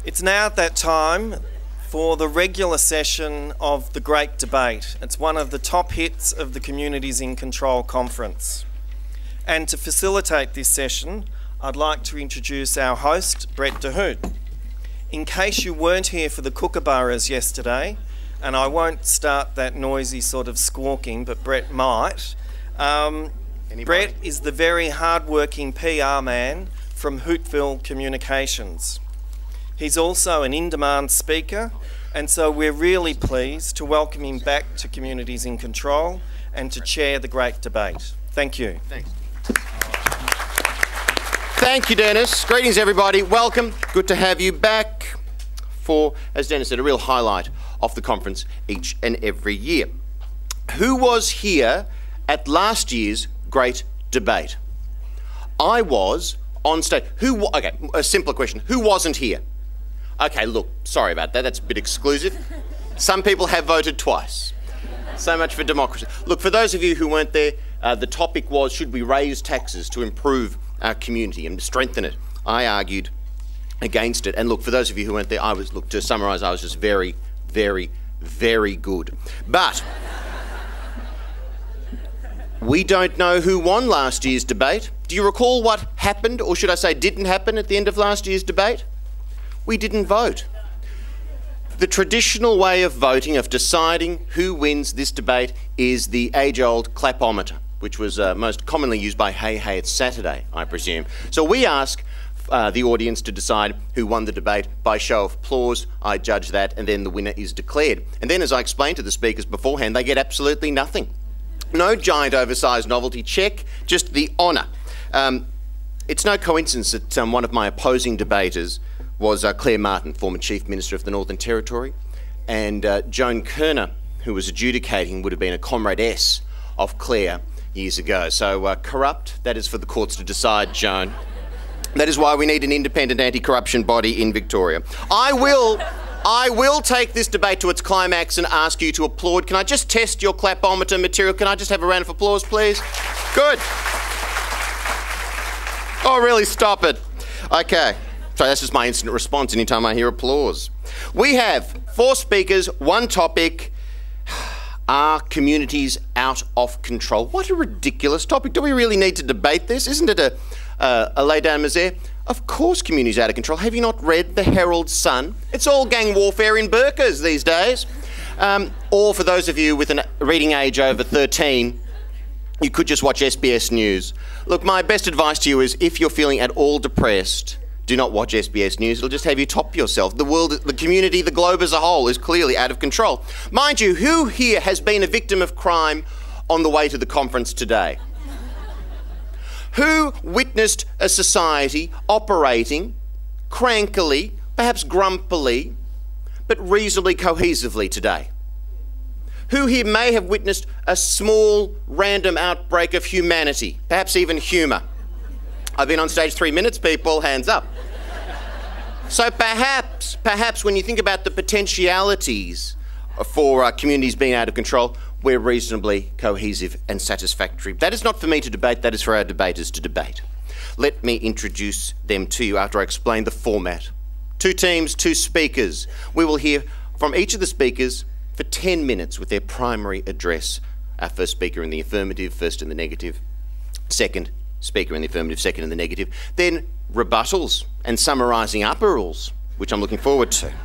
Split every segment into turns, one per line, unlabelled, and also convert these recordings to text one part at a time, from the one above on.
It's now that time for the regular session of the Great Debate. It's one of the top hits of the Communities in Control conference. And to facilitate this session, I'd like to introduce our host, Brett DeHoot. In case you weren't here for the kookaburras yesterday, and I won't start that noisy sort of squawking, but Brett might, Brett is the very hard-working PR man from Hootville Communications. He's also an in-demand speaker, and so we're really pleased to welcome him back to Communities in Control and to chair the Great Debate. Thank you.
Thanks. Thank you, Dennis. Greetings, everybody. Welcome. Good to have you back for, as Dennis said, a real highlight of the conference each and every year. Who was here at last year's Great Debate? I was on stage. Okay, a simpler question. Who wasn't here? Okay, look, sorry about that. That's a bit exclusive. Some people have voted twice. So much for democracy. Look, for those of you who weren't there, the topic was, should we raise taxes to improve our community and strengthen it? I argued against it. And look, for those of you who weren't there, to summarise, I was just very, very, very good. But we don't know who won last year's debate. Do you recall what happened, or should I say didn't happen at the end of last year's debate? We didn't vote. The traditional way of voting, of deciding who wins this debate, is the age-old clapometer, which was most commonly used by Hey Hey It's Saturday, I presume. So we ask the audience to decide who won the debate by show of applause. I judge that, and then the winner is declared. And then, as I explained to the speakers beforehand, they get absolutely nothing. No giant oversized novelty check, just the honour. It's no coincidence that one of my opposing debaters was Claire Martin, former Chief Minister of the Northern Territory, and Joan Kerner, who was adjudicating, would have been a comrade-ess of Claire years ago. So corrupt, that is for the courts to decide, Joan. That is why we need an independent anti-corruption body in Victoria. I will take this debate to its climax and ask you to applaud. Can I just test your clapometer material? Can I just have a round of applause, please? Good. Oh, really, stop it. Okay. So that's just my instant response anytime I hear applause. We have 4 speakers, 1 topic. Are communities out of control? What a ridiculous topic. Do we really need to debate this? Isn't it a lay down misere? Of course communities are out of control. Have you not read the Herald Sun? It's all gang warfare in burqas these days. Or for those of you with a reading age over 13, you could just watch SBS News. Look, my best advice to you is, if you're feeling at all depressed, do not watch SBS News. It'll just have you top yourself. The world, the community, the globe as a whole is clearly out of control. Mind you, who here has been a victim of crime on the way to the conference today? Who witnessed a society operating crankily, perhaps grumpily, but reasonably cohesively today? Who here may have witnessed a small, random outbreak of humanity, perhaps even humour? I've been on stage 3 minutes, people, hands up. So perhaps when you think about the potentialities for communities being out of control, we're reasonably cohesive and satisfactory. That is not for me to debate, that is for our debaters to debate. Let me introduce them to you after I explain the format. 2 teams, 2 speakers. We will hear from each of the speakers for 10 minutes with their primary address. Our first speaker in the affirmative, first in the negative, second speaker in the affirmative, second in the negative, then rebuttals and summarising up rules, which I'm looking forward to.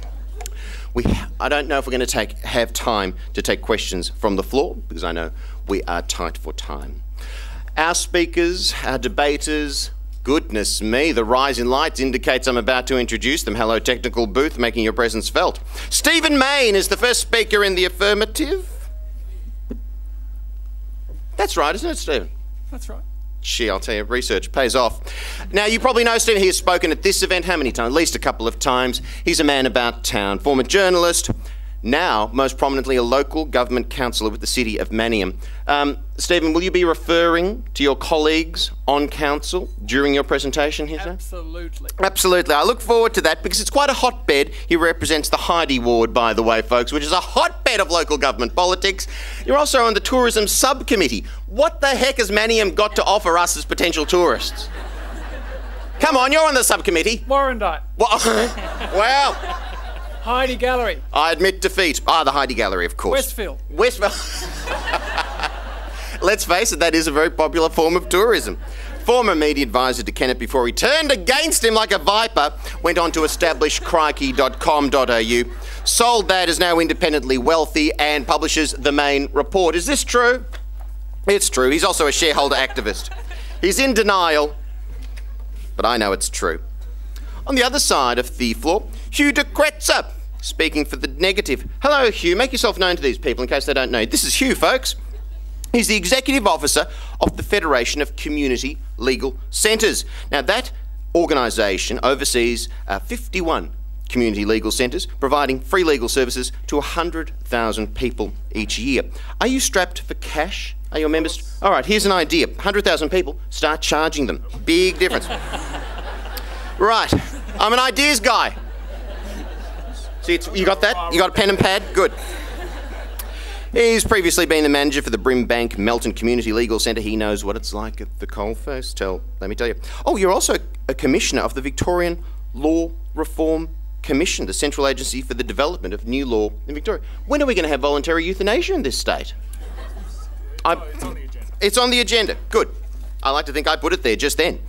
I don't know if we're going to have time to take questions from the floor, because I know we are tight for time. Our speakers, our debaters, goodness me, the rise in lights indicates I'm about to introduce them. Hello, technical booth, making your presence felt. Stephen Mayne is the first speaker in the affirmative. That's right, isn't it, Stephen?
That's right.
Gee, I'll tell you, research pays off. Now, you probably know Stephen. He has spoken at this event how many times? At least a couple of times. He's a man about town, former journalist, now most prominently a local government councillor with the city of Manningham. Stephen, will you be referring to your colleagues on council during your presentation here, sir?
Absolutely.
Absolutely. I look forward to that, because it's quite a hotbed. He represents the Heidi ward, by the way, folks, which is a hotbed of local government politics. You're also on the tourism subcommittee. What the heck has Manningham got to offer us as potential tourists? Come on, you're on the subcommittee.
Warrandyte.
What? Wow.
Heidi Gallery.
I admit defeat. Ah, the Heidi Gallery, of course.
Westfield.
Westfield. Let's face it, that is a very popular form of tourism. Former media advisor to Kennett before he turned against him like a viper, went on to establish crikey.com.au, sold that, is now independently wealthy and publishes the Main Report. Is this true? It's true. He's also a shareholder activist. He's in denial, but I know it's true. On the other side of the floor, Hugh de Kretser, speaking for the negative. Hello, Hugh. Make yourself known to these people in case they don't know you. This is Hugh, folks. He's the Executive Officer of the Federation of Community Legal Centres. Now, that organisation oversees 51 community legal centres, providing free legal services to 100,000 people each year. Are you strapped for cash? Are your members? All right, here's an idea. 100,000 people, start charging them. Big difference. Right, I'm an ideas guy. See, you got that? You got a pen and pad? Good. He's previously been the manager for the Brimbank Melton Community Legal Centre. He knows what it's like at the coalface. Let me tell you. Oh, you're also a commissioner of the Victorian Law Reform Commission, the central agency for the development of new law in Victoria. When are we going to have voluntary euthanasia in this state?
It's on the agenda.
It's on the agenda. Good. I like to think I put it there just then.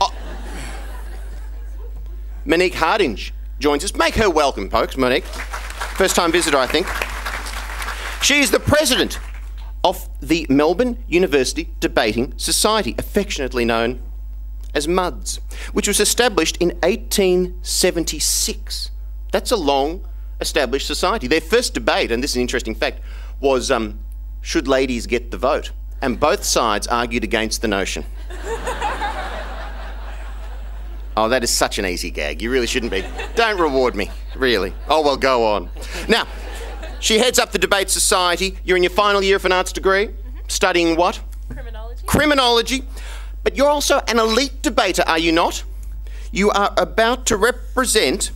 Monique Hardinge joins us. Make her welcome, folks, Monique. First time visitor, I think. She is the president of the Melbourne University Debating Society, affectionately known as MUDS, which was established in 1876. That's a long established society. Their first debate, and this is an interesting fact, was should ladies get the vote? And both sides argued against the notion. Oh, that is such an easy gag. You really shouldn't be. Don't reward me, really. Oh, well, go on. Now, she heads up the Debate Society. You're in your final year of an arts degree. Mm-hmm. Studying what?
Criminology.
Criminology. But you're also an elite debater, are you not? You are about to represent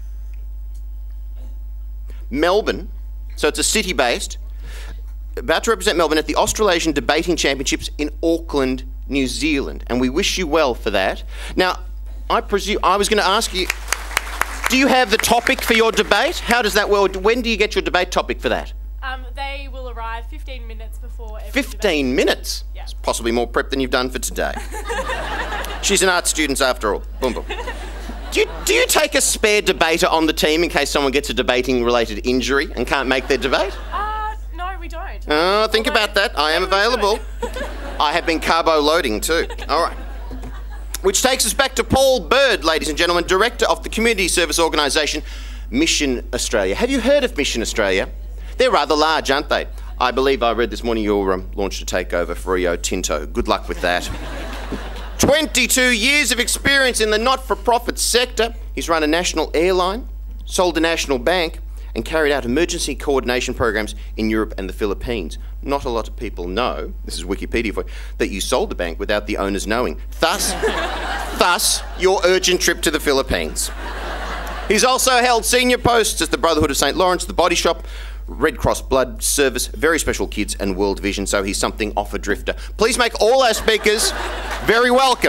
Melbourne, so it's a city-based, about to represent Melbourne at the Australasian Debating Championships in Auckland, New Zealand. And we wish you well for that. Now, I presume, I was going to ask you, do you have the topic for your debate? How does that work? When do you get your debate topic for that?
They will arrive 15 minutes before every
15
debate.
minutes?
Yeah.
It's possibly more prep than you've done for today. She's an art student after all. Boom, boom. Do you take a spare debater on the team in case someone gets a debating-related injury and can't make their debate?
No, we don't.
Oh, think about that. I am available. I have been carbo loading too. All right. Which takes us back to Paul Bird, ladies and gentlemen, director of the community service organisation Mission Australia. Have you heard of Mission Australia? They're rather large, aren't they? I believe I read this morning you're launched a takeover for Rio Tinto. Good luck with that. 22 years of experience in the not-for-profit sector. He's run a national airline, sold a national bank, and carried out emergency coordination programs in Europe and the Philippines. Not a lot of people know, this is Wikipedia for you, that you sold the bank without the owners knowing. Thus, your urgent trip to the Philippines. He's also held senior posts at the Brotherhood of St. Lawrence, the Body Shop, Red Cross Blood Service, Very Special Kids and World Vision, so he's something off a drifter. Please make all our speakers very welcome.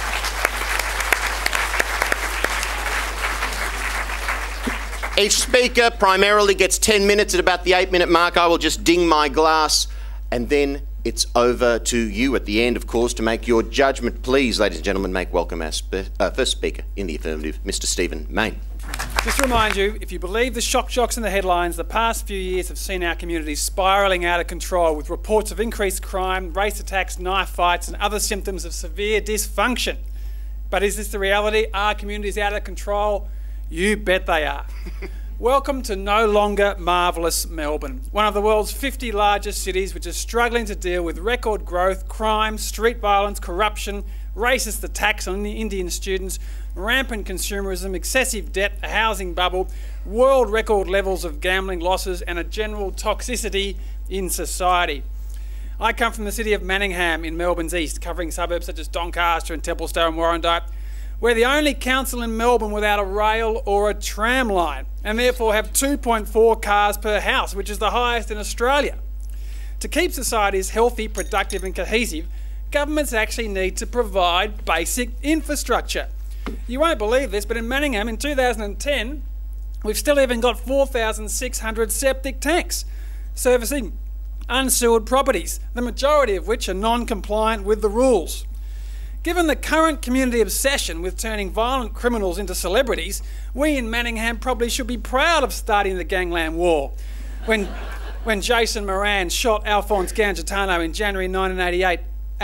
Each speaker primarily gets 10 minutes. At about the 8-minute mark, I will just ding my glass, and then it's over to you at the end, of course, to make your judgment. Please, ladies and gentlemen, make welcome our first speaker in the affirmative, Mr. Stephen Mayne.
Just to remind you, if you believe the shock jocks in the headlines, the past few years have seen our community spiralling out of control with reports of increased crime, race attacks, knife fights and other symptoms of severe dysfunction. But is this the reality? Are communities out of control? You bet they are. Welcome to no longer marvellous Melbourne, one of the world's 50 largest cities which is struggling to deal with record growth, crime, street violence, corruption, racist attacks on the Indian students, rampant consumerism, excessive debt, a housing bubble, world record levels of gambling losses and a general toxicity in society. I come from the city of Manningham in Melbourne's east, covering suburbs such as Doncaster and Templestowe and Warrandyte. We're the only council in Melbourne without a rail or a tram line, and therefore have 2.4 cars per house, which is the highest in Australia. To keep societies healthy, productive and cohesive, governments actually need to provide basic infrastructure. You won't believe this, but in Manningham in 2010, we've still even got 4,600 septic tanks servicing unsewered properties, the majority of which are non-compliant with the rules. Given the current community obsession with turning violent criminals into celebrities, we in Manningham probably should be proud of starting the Gangland War. When Jason Moran shot Alphonse Gangitano in January 1998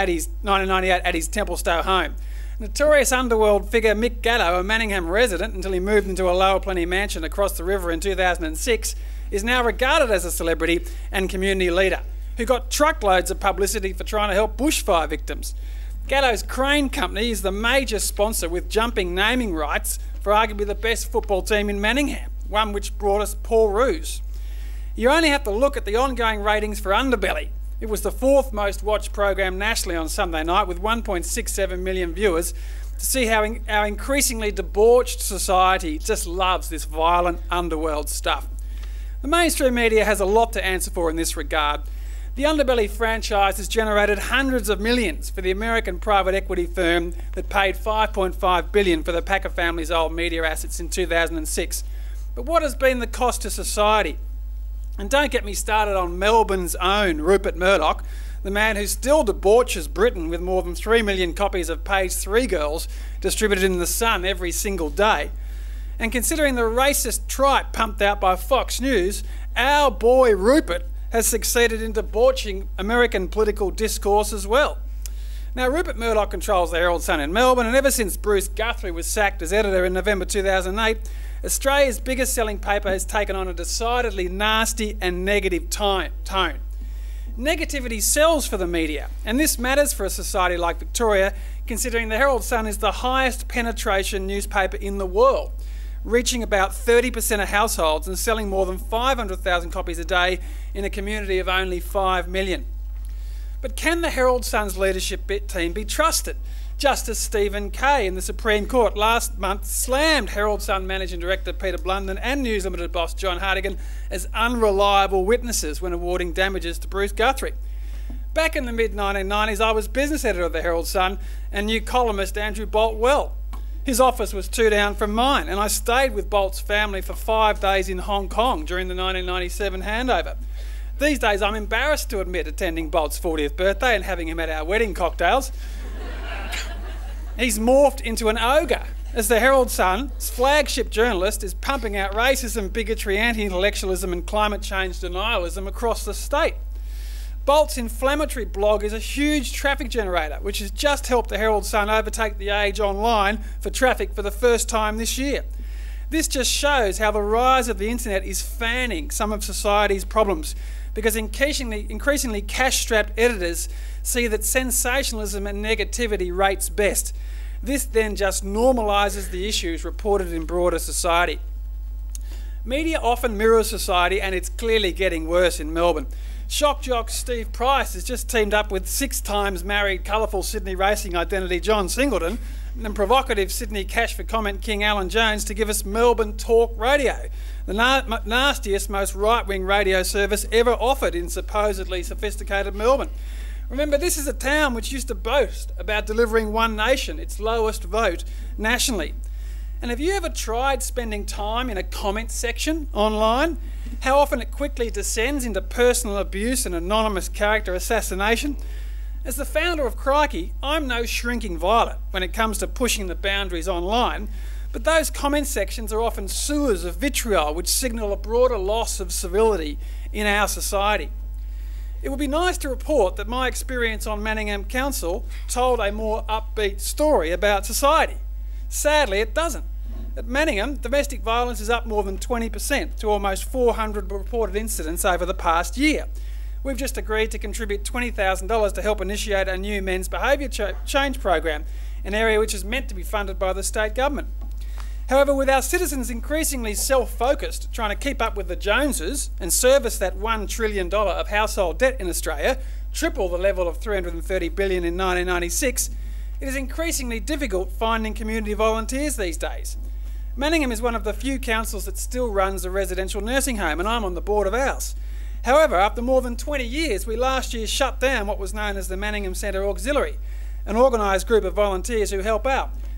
at his Templestowe home. Notorious underworld figure Mick Gatto, a Manningham resident until he moved into a Lower Plenty mansion across the river in 2006, is now regarded as a celebrity and community leader who got truckloads of publicity for trying to help bushfire victims. Gatto's Crane Company is the major sponsor with jumping naming rights for arguably the best football team in Manningham, one which brought us Paul Roos. You only have to look at the ongoing ratings for Underbelly. It was the 4th most watched program nationally on Sunday night with 1.67 million viewers to see how our increasingly debauched society just loves this violent underworld stuff. The mainstream media has a lot to answer for in this regard. The Underbelly franchise has generated hundreds of millions for the American private equity firm that paid $5.5 billion for the Packer family's old media assets in 2006. But what has been the cost to society? And don't get me started on Melbourne's own Rupert Murdoch, the man who still debauches Britain with more than 3 million copies of Page 3 Girls distributed in The Sun every single day. And considering the racist tripe pumped out by Fox News, our boy Rupert has succeeded in debauching American political discourse as well. Now, Rupert Murdoch controls the Herald Sun in Melbourne, and ever since Bruce Guthrie was sacked as editor in November 2008, Australia's biggest selling paper has taken on a decidedly nasty and negative tone. Negativity sells for the media, and this matters for a society like Victoria, considering the Herald Sun is the highest penetration newspaper in the world, reaching about 30% of households and selling more than 500,000 copies a day in a community of only 5 million. But can the Herald Sun's leadership team be trusted? Justice Stephen Kay in the Supreme Court last month slammed Herald Sun Managing Director Peter Blunden and News Limited boss John Hartigan as unreliable witnesses when awarding damages to Bruce Guthrie. Back in the mid-1990s, I was business editor of the Herald Sun and knew columnist Andrew Bolt well. His office was 2 down from mine, and I stayed with Bolt's family for 5 days in Hong Kong during the 1997 handover. These days, I'm embarrassed to admit attending Bolt's 40th birthday and having him at our wedding cocktails. He's morphed into an ogre, as the Herald Sun's flagship journalist is pumping out racism, bigotry, anti-intellectualism and climate change denialism across the state. Bolt's inflammatory blog is a huge traffic generator, which has just helped the Herald Sun overtake The Age online for traffic for the first time this year. This just shows how the rise of the internet is fanning some of society's problems, because increasingly cash-strapped editors see that sensationalism and negativity rates best. This then just normalises the issues reported in broader society. Media often mirrors society, and it's clearly getting worse in Melbourne. Shock jock Steve Price has just teamed up with 6 times married colourful Sydney racing identity John Singleton and provocative Sydney cash for comment king Alan Jones to give us Melbourne Talk Radio, the nastiest, most right-wing radio service ever offered in supposedly sophisticated Melbourne. Remember, this is a town which used to boast about delivering One Nation, its lowest vote nationally. And have you ever tried spending time in a comment section online? How often it quickly descends into personal abuse and anonymous character assassination? As the founder of Crikey, I'm no shrinking violet when it comes to pushing the boundaries online, but those comment sections are often sewers of vitriol which signal a broader loss of civility in our society. It would be nice to report that my experience on Manningham Council told a more upbeat story about society. Sadly, it doesn't. At Manningham, domestic violence is up more than 20% to almost 400 reported incidents over the past year. We've just agreed to contribute $20,000 to help initiate a new men's behaviour change program, an area which is meant to be funded by the state government. However, with our citizens increasingly self-focused, trying to keep up with the Joneses and service that $1 trillion of household debt in Australia, triple the level of $330 billion in 1996, it is increasingly difficult finding community volunteers these days. Manningham is one of the few councils that still runs a residential nursing home, and I'm on the board of ours. However, after more than 20 years, we last year shut down what was known as the Manningham Centre Auxiliary, an organised group of volunteers who help out.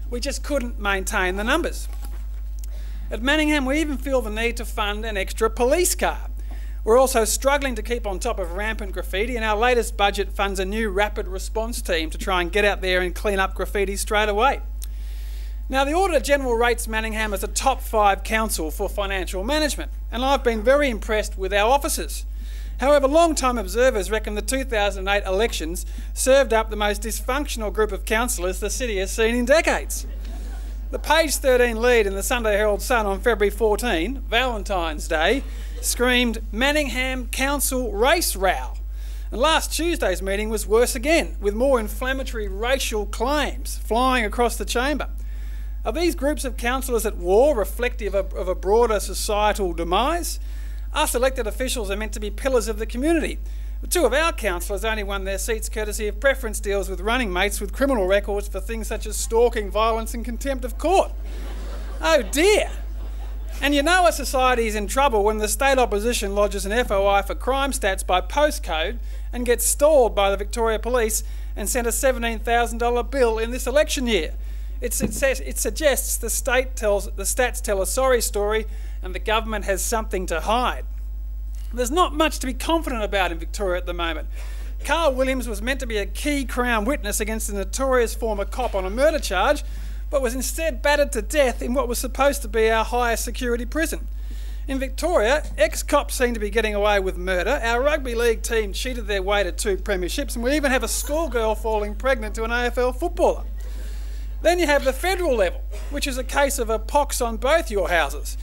We just couldn't maintain the numbers. At Manningham, we even feel the need to fund an extra police car. We're also struggling to keep on top of rampant graffiti, and our latest budget funds a new rapid response team to try and get out there and clean up graffiti straight away. Now, the Auditor General rates Manningham as a top 5 council for financial management, and I've been very impressed with our officers. However, long-time observers reckon the 2008 elections served up the most dysfunctional group of councillors the city has seen in decades. The page 13 lead in the Sunday Herald Sun on February 14, Valentine's Day, screamed Manningham Council race row. And last Tuesday's meeting was worse again, with more inflammatory racial claims flying across the chamber. Are these groups of councillors at war reflective of a broader societal demise? Us elected officials are meant to be pillars of the community. But 2 of our councillors only won their seats courtesy of preference deals with running mates with criminal records for things such as stalking, violence and contempt of court. Oh dear! And you know a society is in trouble when the state opposition lodges an FOI for crime stats by postcode and gets stalled by the Victoria Police and sent a $17,000 bill in this election year. It suggests the stats tell a sorry story and the government has something to hide. There's not much to be confident about in Victoria at the moment. Carl Williams was meant to be a key Crown witness against a notorious former cop on a murder charge, but was instead battered to death in what was supposed to be our highest security prison. In Victoria, ex-cops seem to be getting away with murder. Our rugby league team cheated their way to 2 premierships, and we even have a schoolgirl falling pregnant to an AFL footballer. Then you have the federal level, which is a case of a pox on both your houses.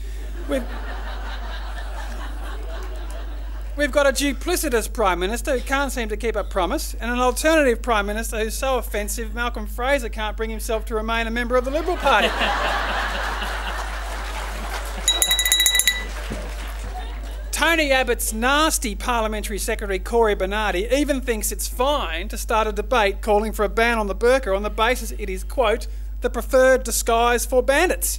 We've got a duplicitous Prime Minister who can't seem to keep a promise, and an alternative Prime Minister who's so offensive Malcolm Fraser can't bring himself to remain a member of the Liberal Party. Tony Abbott's nasty Parliamentary Secretary Corey Bernardi even thinks it's fine to start a debate calling for a ban on the burqa on the basis it is, quote, the preferred disguise for bandits.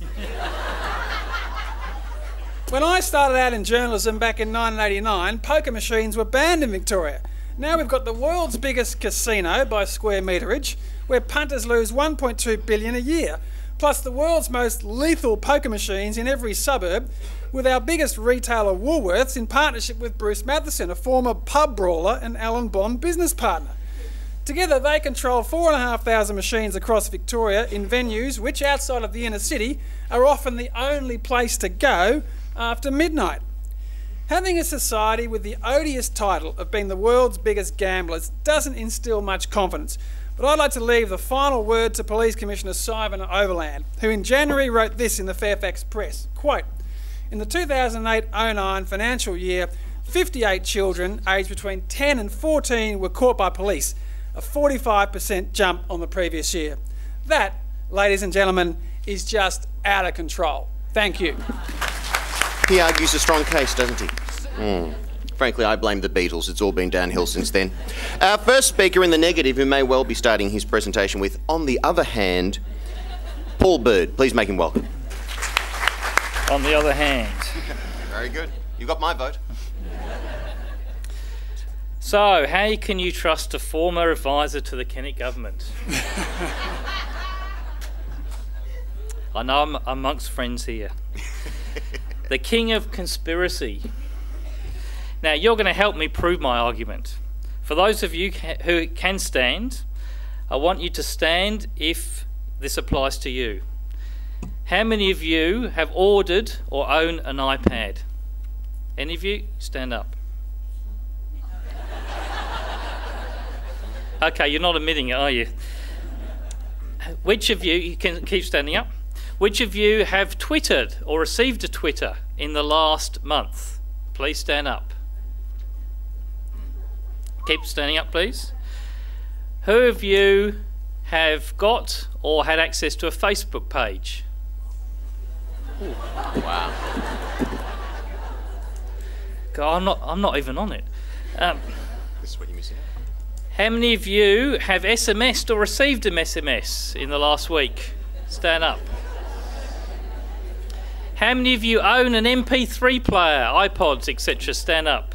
When I started out in journalism back in 1989, poker machines were banned in Victoria. Now we've got the world's biggest casino by square meterage, where punters lose $1.2 billion a year, plus the world's most lethal poker machines in every suburb, with our biggest retailer Woolworths in partnership with Bruce Matheson, a former pub brawler and Alan Bond business partner. Together they control 4,500 machines across Victoria in venues which, outside of the inner city, are often the only place to go after midnight. Having a society with the odious title of being the world's biggest gamblers doesn't instil much confidence, but I'd like to leave the final word to Police Commissioner Simon Overland, who in January wrote this in the Fairfax Press, quote, in the 2008-09 financial year, 58 children aged between 10 and 14 were caught by police, a 45% jump on the previous year. That, ladies and gentlemen, is just out of control. Thank you.
He argues a strong case, doesn't he? Frankly, I blame the Beatles. It's all been downhill since then. Our first speaker in the negative, who may well be starting his presentation with, on the other hand, Paul Bird. Please make him welcome.
On the other hand.
Very good. You got my vote.
So, how can you trust a former advisor to the Kennett government? I know I'm amongst friends here. The king of conspiracy. Now, you're going to help me prove my argument. For those of you who can stand, I want you to stand if this applies to you. How many of you have ordered or own an iPad? Any of you? Stand up. Okay, you're not admitting it, are you? Which of you can keep standing up? Which of you have twittered or received a Twitter in the last month? Please stand up. Keep standing up, please. Who of you have got or had access to a Facebook page? Ooh.
Wow.
God, I'm not even on it.
This is what you're missing out.
How many of you have SMS'd or received an SMS in the last week? Stand up. How many of you own an MP3 player, iPods, etc.? Stand up.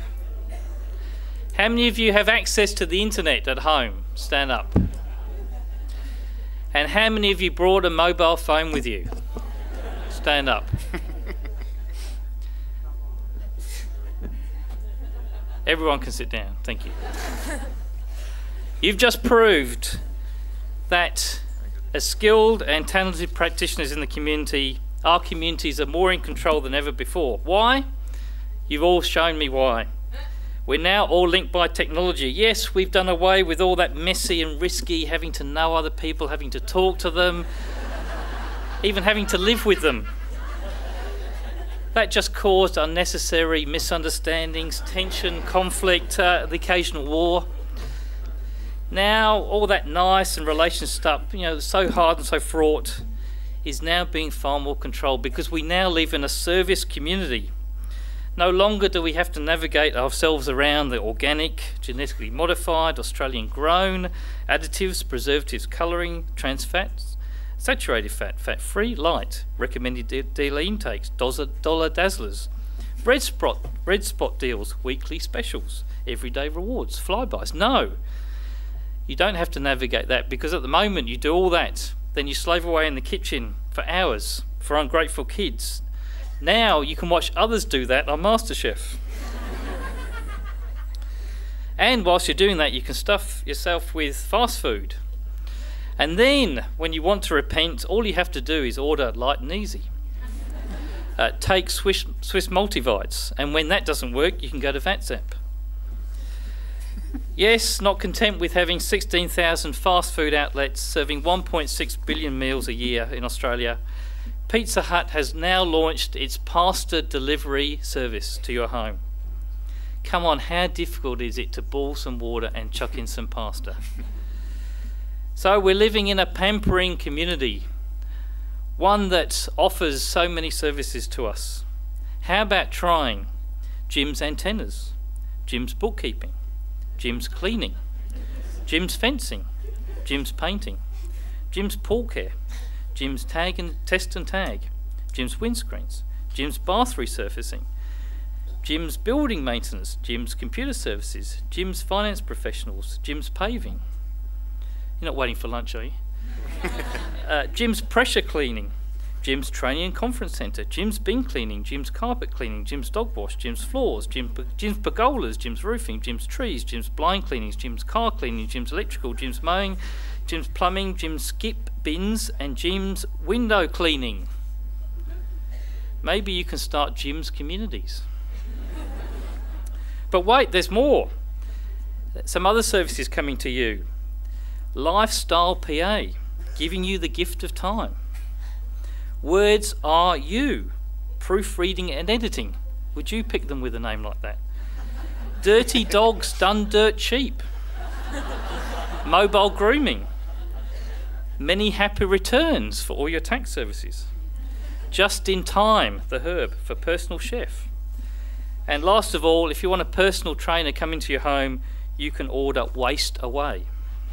How many of you have access to the internet at home? Stand up. And how many of you brought a mobile phone with you? Stand up. Everyone can sit down. Thank you. You've just proved that as skilled and talented practitioners in the community, our communities are more in control than ever before. Why? You've all shown me why. We're now all linked by technology. Yes, we've done away with all that messy and risky having to know other people, having to talk to them, even having to live with them. That just caused unnecessary misunderstandings, tension, conflict, the occasional war. Now, all that nice and relation stuff, so hard and so fraught, is now being far more controlled because we now live in a service community. No longer do we have to navigate ourselves around the organic, genetically modified, Australian grown, additives, preservatives, colouring, trans fats, saturated fat, fat-free, light, recommended daily intakes, dollar dazzlers, red spot deals, weekly specials, everyday rewards, flybys. No, you don't have to navigate that because at the moment you do all that, then you slave away in the kitchen for hours for ungrateful kids. Now you can watch others do that on MasterChef. And whilst you're doing that, you can stuff yourself with fast food. And then, when you want to repent, all you have to do is order light and easy. Take Swiss multivites, and when that doesn't work, you can go to VatZap. Yes, not content with having 16,000 fast food outlets serving 1.6 billion meals a year in Australia, Pizza Hut has now launched its pasta delivery service to your home. Come on, how difficult is it to boil some water and chuck in some pasta? So we're living in a pampering community, one that offers so many services to us. How about trying Jim's antennas, Jim's bookkeeping, Jim's cleaning, Jim's fencing, Jim's painting, Jim's pool care, Jim's tag and test and tag, Jim's windscreens, Jim's bath resurfacing, Jim's building maintenance, Jim's computer services, Jim's finance professionals, Jim's paving. You're not waiting for lunch, are you? Jim's pressure cleaning, Jim's training and conference centre, Jim's bin cleaning, Jim's carpet cleaning, Jim's dog wash, Jim's floors, Jim's pergolas, Jim's roofing, Jim's trees, Jim's blind cleanings, Jim's car cleaning, Jim's electrical, Jim's mowing, Jim's plumbing, Jim's skip bins, and Jim's window cleaning. Maybe you can start Jim's communities. But wait, there's more. Some other services coming to you. Lifestyle PA, giving you the gift of time. Words Are You, proofreading and editing. Would you pick them with a name like that? Dirty Dogs Done Dirt Cheap. Mobile grooming. Many happy returns for all your tax services. Just in Time, the herb for personal chef. And last of all, if you want a personal trainer coming to your home, you can order Waste Away.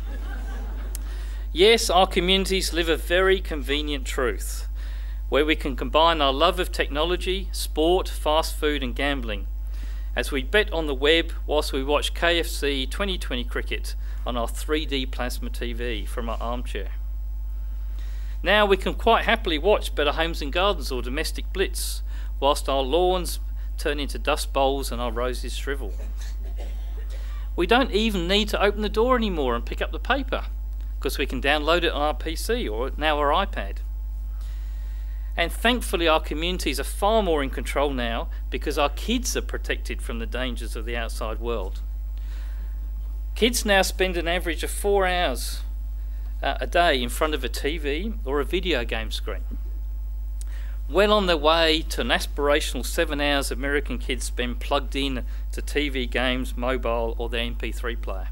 Yes, our communities live a very convenient truth, where we can combine our love of technology, sport, fast food and gambling, as we bet on the web whilst we watch KFC 2020 cricket on our 3D plasma TV from our armchair. Now we can quite happily watch Better Homes and Gardens or Domestic Blitz, whilst our lawns turn into dust bowls and our roses shrivel. We don't even need to open the door anymore and pick up the paper, because we can download it on our PC or now our iPad. And thankfully our communities are far more in control now because our kids are protected from the dangers of the outside world. Kids now spend an average of 4 hours a day in front of a TV or a video game screen. Well on their way to an aspirational 7 hours American kids spend plugged in to TV games, mobile or their MP3 player.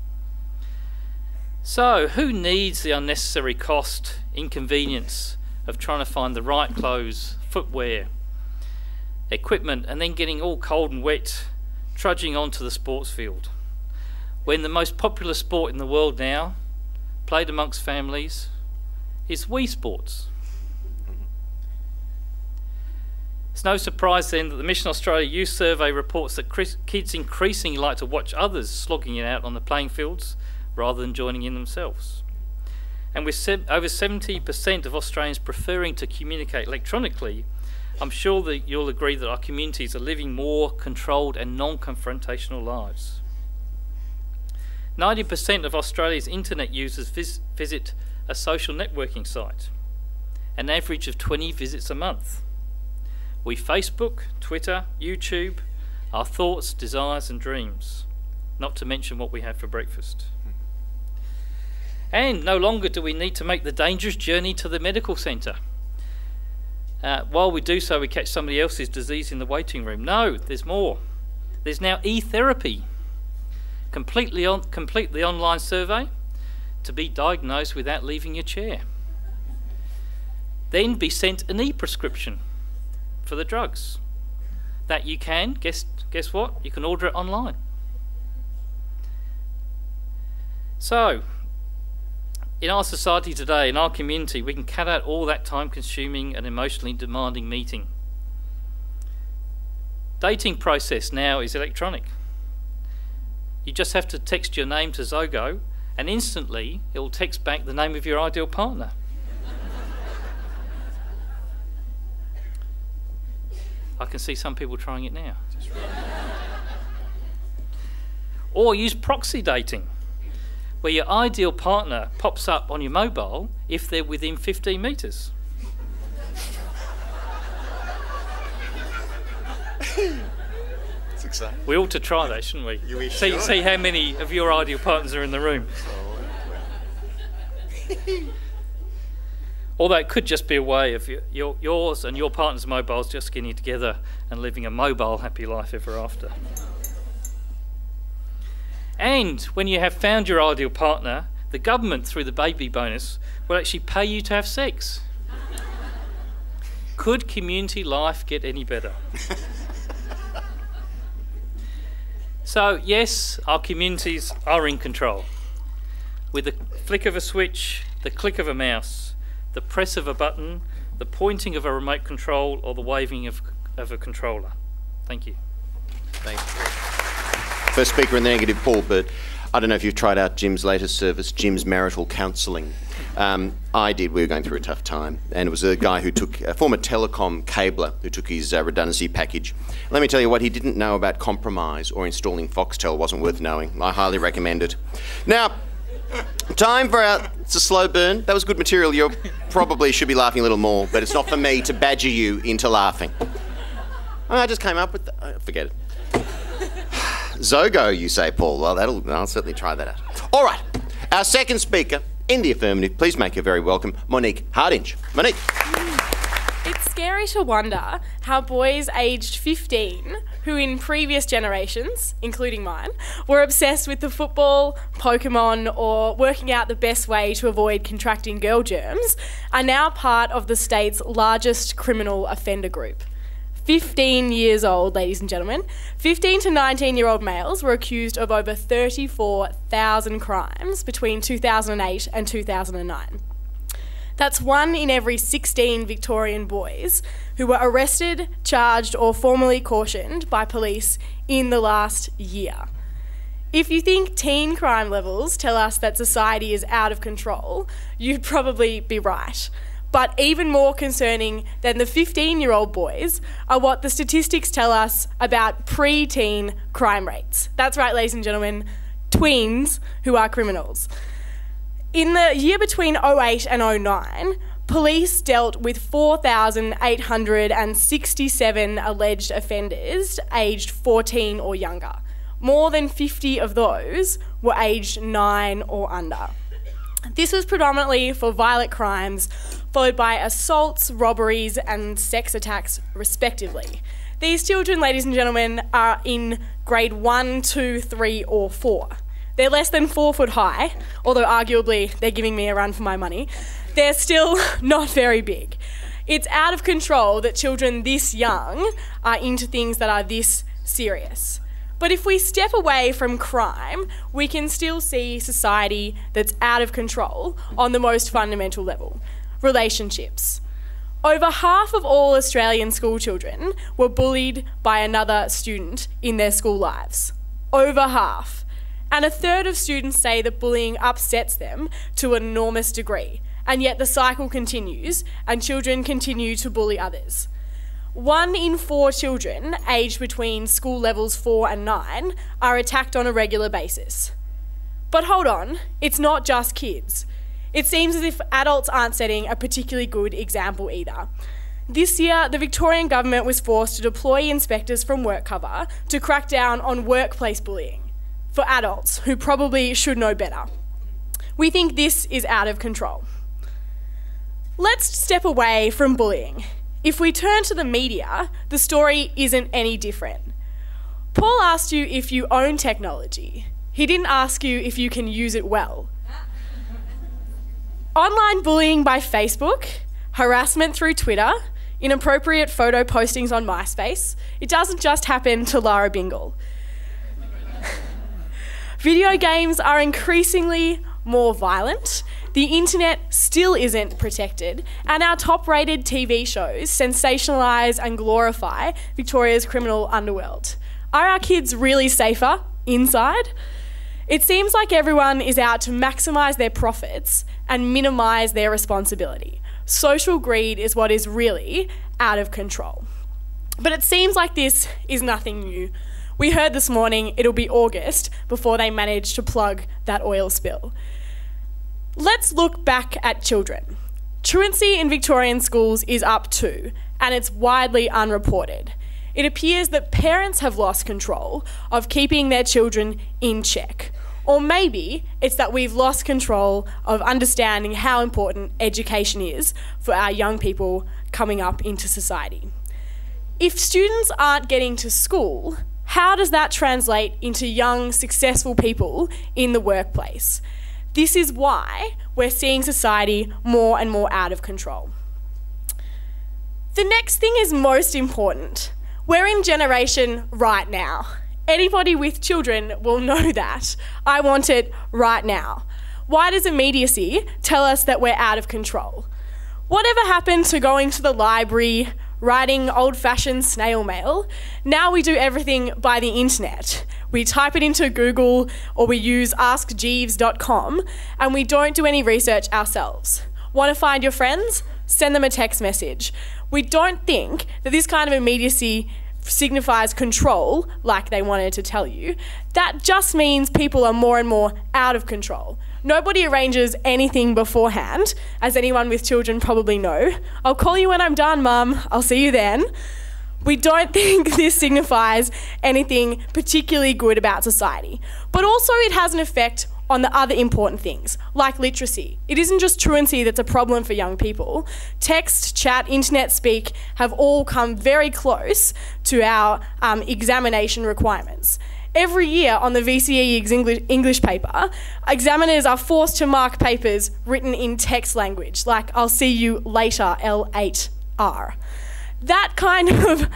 So, who needs the unnecessary cost, inconvenience of trying to find the right clothes, footwear, equipment, and then getting all cold and wet, trudging onto the sports field, when the most popular sport in the world now, played amongst families, is Wii Sports? It's no surprise then that the Mission Australia Youth Survey reports that kids increasingly like to watch others slogging it out on the playing fields rather than joining in themselves. And with over 70% of Australians preferring to communicate electronically, I'm sure that you'll agree that our communities are living more controlled and non-confrontational lives. 90% of Australia's internet users visit a social networking site, an average of 20 visits a month. We Facebook, Twitter, YouTube, our thoughts, desires and dreams, not to mention what we have for breakfast. And no longer do we need to make the dangerous journey to the medical centre. While we do so, we catch somebody else's disease in the waiting room. No, there's more. There's now e-therapy. Complete the online survey to be diagnosed without leaving your chair. Then be sent an e-prescription for the drugs that you can, guess what? You can order it online. So, in our society today, in our community, we can cut out all that time-consuming and emotionally demanding meeting. Dating process now is electronic. You just have to text your name to Zogo, and instantly it will text back the name of your ideal partner. I can see some people trying it now. Or use proxy dating, where your ideal partner pops up on your mobile if they're within 15 metres.
It's exciting.
We ought to try that, shouldn't we?
We should.
See how many of your ideal partners are in the room. Although it could just be a way of yours and your partner's mobiles just getting together and living a mobile happy life ever after. And when you have found your ideal partner, the government, through the baby bonus, will actually pay you to have sex. Could community life get any better? So, yes, our communities are in control. With the flick of a switch, the click of a mouse, the press of a button, the pointing of a remote control, or the waving of a controller. Thank you.
Thanks. First speaker in the negative, Paul Bird. I don't know if you've tried out Jim's latest service, Jim's Marital Counselling. I did. We were going through a tough time, and it was a guy who took, a former telecom cabler, who took his redundancy package. Let me tell you, what he didn't know about compromise or installing Foxtel wasn't worth knowing. I highly recommend it. Now, time for it's a slow burn. That was good material. You probably should be laughing a little more, but it's not for me to badger you into laughing. I just came up with forget it. Zogo, you say, Paul. Well, I'll certainly try that out. All right, our second speaker in the affirmative. Please make her very welcome, Monique Hardinge. Monique.
It's scary to wonder how boys aged 15, who in previous generations, including mine, were obsessed with the football, Pokemon, or working out the best way to avoid contracting girl germs, are now part of the state's largest criminal offender group. 15 years old, ladies and gentlemen. 15 to 19-year-old males were accused of over 34,000 crimes between 2008 and 2009. That's 1 in every 16 Victorian boys who were arrested, charged or formally cautioned by police in the last year. If you think teen crime levels tell us that society is out of control, you'd probably be right. But even more concerning than the 15-year-old boys are what the statistics tell us about pre-teen crime rates. That's right, ladies and gentlemen, tweens who are criminals. In the year between 2008 and 2009, police dealt with 4,867 alleged offenders aged 14 or younger. More than 50 of those were aged 9 or under. This was predominantly for violent crimes, followed by assaults, robberies and sex attacks, respectively. These children, ladies and gentlemen, are in grade 1, 2, 3 or 4. They're less than 4 foot high, although arguably they're giving me a run for my money. They're still not very big. It's out of control that children this young are into things that are this serious. But if we step away from crime, we can still see society that's out of control on the most fundamental level: relationships. Over half of all Australian school children were bullied by another student in their school lives. Over half. And a third of students say that bullying upsets them to an enormous degree. And yet the cycle continues and children continue to bully others. 1 in 4 children aged between school levels 4 and 9 are attacked on a regular basis. But hold on, it's not just kids. It seems as if adults aren't setting a particularly good example either. This year, the Victorian government was forced to deploy inspectors from WorkCover to crack down on workplace bullying for adults who probably should know better. We think this is out of control. Let's step away from bullying. If we turn to the media, the story isn't any different. Paul asked you if you own technology. He didn't ask you if you can use it well. Online bullying by Facebook, harassment through Twitter, inappropriate photo postings on MySpace, it doesn't just happen to Lara Bingle. Video games are increasingly more violent. The internet still isn't protected, and our top-rated TV shows sensationalise and glorify Victoria's criminal underworld. Are our kids really safer inside? It seems like everyone is out to maximise their profits and minimise their responsibility. Social greed is what is really out of control. But it seems like this is nothing new. We heard this morning it'll be August before they manage to plug that oil spill. Let's look back at children. Truancy in Victorian schools is up too, and it's widely unreported. It appears that parents have lost control of keeping their children in check. Or maybe it's that we've lost control of understanding how important education is for our young people coming up into society. If students aren't getting to school, how does that translate into young, successful people in the workplace? This is why we're seeing society more and more out of control. The next thing is most important. We're in generation right now. Anybody with children will know that. I want it right now. Why does immediacy tell us that we're out of control? Whatever happened to going to the library, writing old-fashioned snail mail? Now we do everything by the internet. We type it into Google or we use askjeeves.com and we don't do any research ourselves. Want to find your friends? Send them a text message. We don't think that this kind of immediacy signifies control, like they wanted to tell you. That just means people are more and more out of control. Nobody arranges anything beforehand, as anyone with children probably know. I'll call you when I'm done, Mum. I'll see you then. We don't think this signifies anything particularly good about society. But also it has an effect on the other important things, like literacy. It isn't just truancy that's a problem for young people. Text, chat, internet speak have all come very close to our examination requirements. Every year on the VCE English paper, examiners are forced to mark papers written in text language, like I'll see you later, L8R. That kind of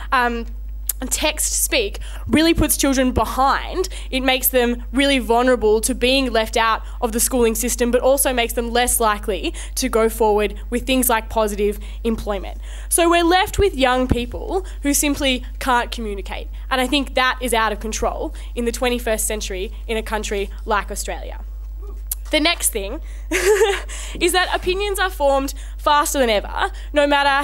text speak really puts children behind. It makes them really vulnerable to being left out of the schooling system, but also makes them less likely to go forward with things like positive employment. So we're left with young people who simply can't communicate. And I think that is out of control in the 21st century in a country like Australia. The next thing is that opinions are formed faster than ever, no matter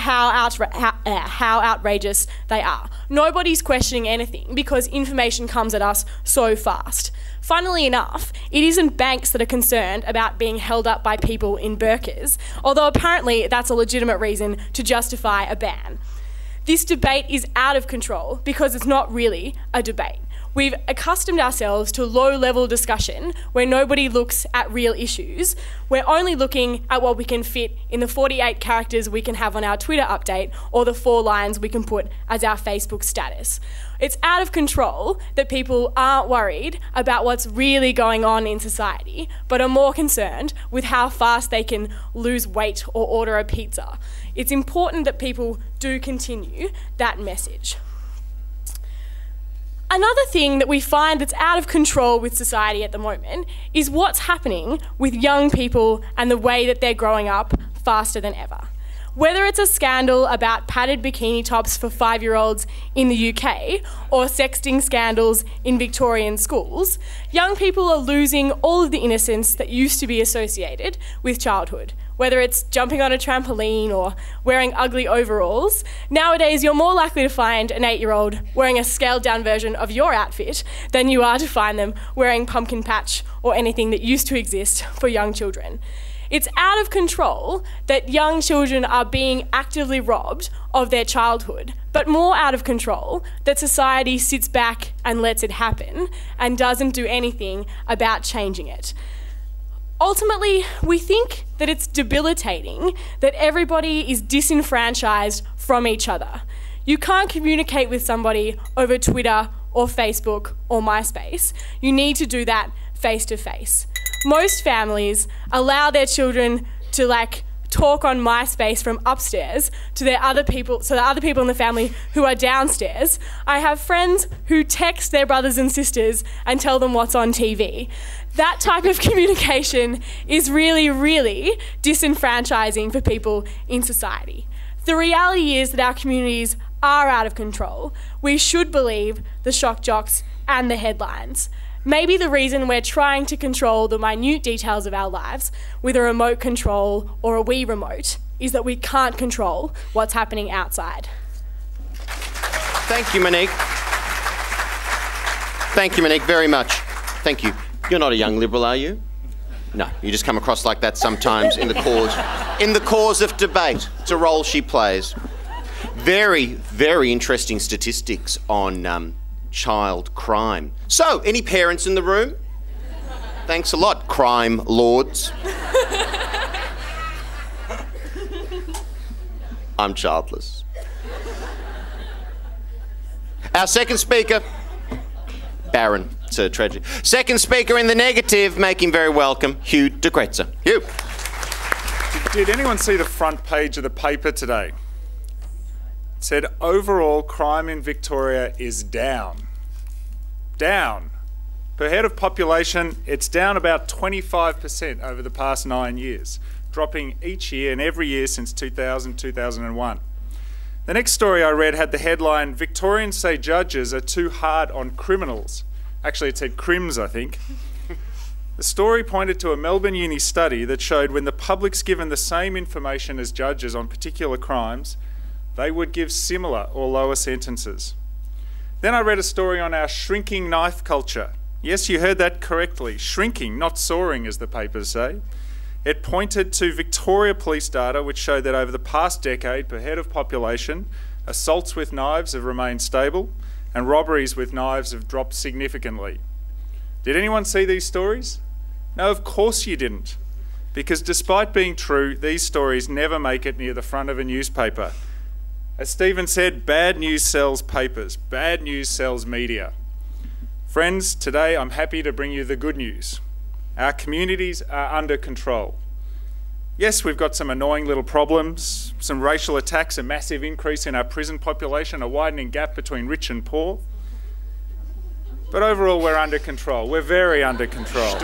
how outrageous they are. Nobody's questioning anything because information comes at us so fast. Funnily enough, it isn't banks that are concerned about being held up by people in burqas, although apparently that's a legitimate reason to justify a ban. This debate is out of control because it's not really a debate. We've accustomed ourselves to low-level discussion where nobody looks at real issues. We're only looking at what we can fit in the 48 characters we can have on our Twitter update or the 4 lines we can put as our Facebook status. It's out of control that people aren't worried about what's really going on in society, but are more concerned with how fast they can lose weight or order a pizza. It's important that people do continue that message. Another thing that we find that's out of control with society at the moment is what's happening with young people and the way that they're growing up faster than ever. Whether it's a scandal about padded bikini tops for 5-year-olds in the UK or sexting scandals in Victorian schools, young people are losing all of the innocence that used to be associated with childhood. Whether it's jumping on a trampoline or wearing ugly overalls, nowadays you're more likely to find an 8-year-old wearing a scaled-down version of your outfit than you are to find them wearing pumpkin patch or anything that used to exist for young children. It's out of control that young children are being actively robbed of their childhood, but more out of control that society sits back and lets it happen and doesn't do anything about changing it. Ultimately, we think that it's debilitating that everybody is disenfranchised from each other. You can't communicate with somebody over Twitter or Facebook or MySpace. You need to do that face to face. Most families allow their children to talk on MySpace from upstairs to the other people in the family who are downstairs. I have friends who text their brothers and sisters and tell them what's on TV. That type of communication is really, really disenfranchising for people in society. The reality is that our communities are out of control. We should believe the shock jocks and the headlines. Maybe the reason we're trying to control the minute details of our lives with a remote control or a Wii remote is that we can't control what's happening outside.
Thank you, Monique. Thank you, Monique, very much. Thank you. You're not a young Liberal, are you? No, you just come across like that sometimes in the cause of debate. It's a role she plays. Very, very interesting statistics on child crime. So, any parents in the room? Thanks a lot, crime lords. I'm childless. Our second speaker, Baron. It's a tragedy. Second speaker in the negative, make him very welcome, Hugh de Kretser. Hugh.
Did anyone see the front page of the paper today? It said, overall crime in Victoria is down. Down. Per head of population, it's down about 25% over the past 9 years, dropping each year and every year since 2000, 2001. The next story I read had the headline, Victorians say judges are too hard on criminals. Actually, it said crims, I think. The story pointed to a Melbourne Uni study that showed when the public's given the same information as judges on particular crimes, they would give similar or lower sentences. Then I read a story on our shrinking knife culture. Yes, you heard that correctly. Shrinking, not soaring, as the papers say. It pointed to Victoria Police data, which showed that over the past decade, per head of population, assaults with knives have remained stable and robberies with knives have dropped significantly. Did anyone see these stories? No, of course you didn't. Because despite being true, these stories never make it near the front of a newspaper. As Stephen said, bad news sells papers, bad news sells media. Friends, today I'm happy to bring you the good news. Our communities are under control. Yes, we've got some annoying little problems, some racial attacks, a massive increase in our prison population, a widening gap between rich and poor. But overall, we're under control. We're very under control.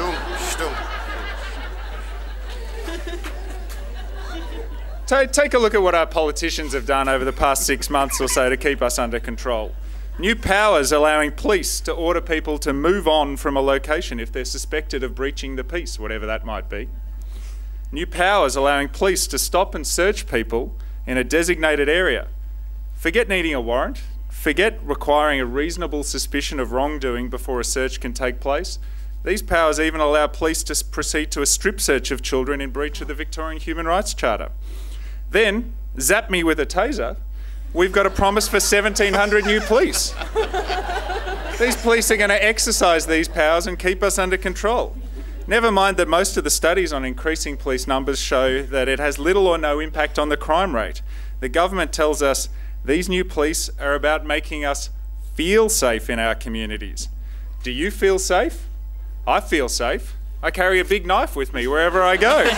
Take a look at what our politicians have done over the past 6 months or so to keep us under control. New powers allowing police to order people to move on from a location if they're suspected of breaching the peace, whatever that might be. New powers allowing police to stop and search people in a designated area. Forget needing a warrant. Forget requiring a reasonable suspicion of wrongdoing before a search can take place. These powers even allow police to proceed to a strip search of children in breach of the Victorian Human Rights Charter. Then, zap me with a taser, we've got a promise for 1,700 new police. These police are going to exercise these powers and keep us under control. Never mind that most of the studies on increasing police numbers show that it has little or no impact on the crime rate. The government tells us these new police are about making us feel safe in our communities. Do you feel safe? I feel safe. I carry a big knife with me wherever I go.